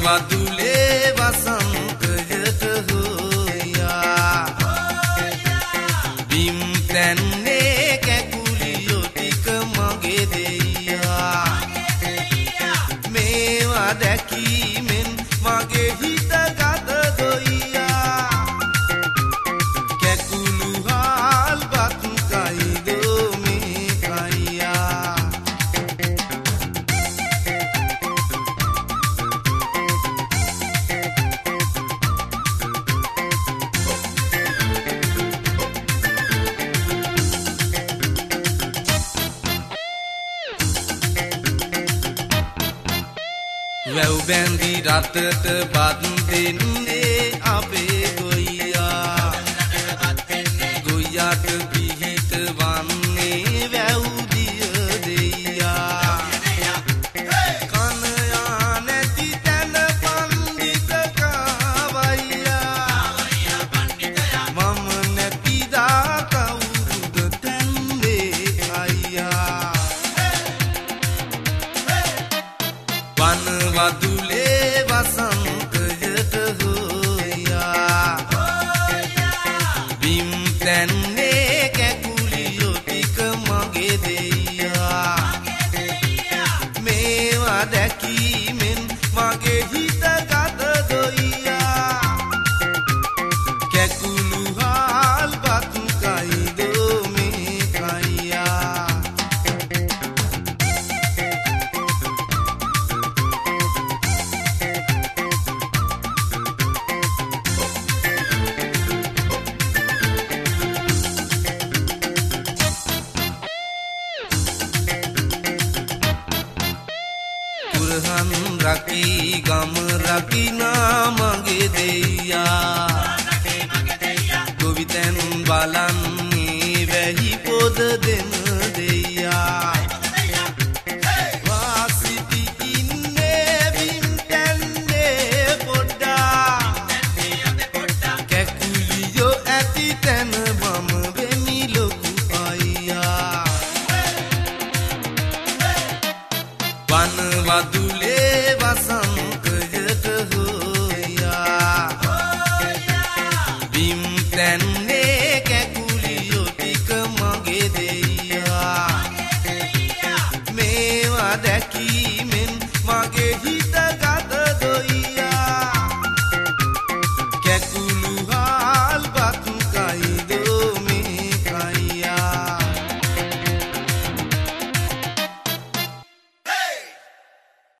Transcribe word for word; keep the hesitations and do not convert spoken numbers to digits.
වදුලේ වසන්තයට හොයා බිම් තැන්නේ කැකුලියෝ ටික මගේ දෙයියා මේවා දැකීමෙන් මගේ හිත ගත දොයියා කැකුළු හාල් බත් කයිදෝ මේ කයියා වැව් බැඳි රටට බත් දෙන්නේ අපේ ගොයියා ගොයියාට පිහිට වන්නේ වැව් දිය දෙයියා කන යා නැති තැන පණ්ඩිත කාවයියා මම නැතිදා කවුරුද තැන්නේ අයියා වන වදුලේ වසන්තයට හොයා බිම් තැන්නේ කැකුලියෝ ටික මගේ දෙයියා මේවා දැකීමෙන් මගේ හිත ගත දොයියා කැකුළු හාල් බත් කයිදෝ මේ කයියා කුරහන් රකී ගම රකිනා මගේ දෙයියා ගොවිතැන් බලන්නේ වැහි පොද දෙන දෙයියා වාසිති ඉන්නේ බිම් තැන්නේ පොඩ්ඩා කැකුලියෝ ඇති තැන මම වෙමි ලොකු අයියා වන වදුලේ වසන්තයට හොයා බිම් තැන්නේ කැකුලියෝ ටික මගේ දෙයියා මේවා දැකී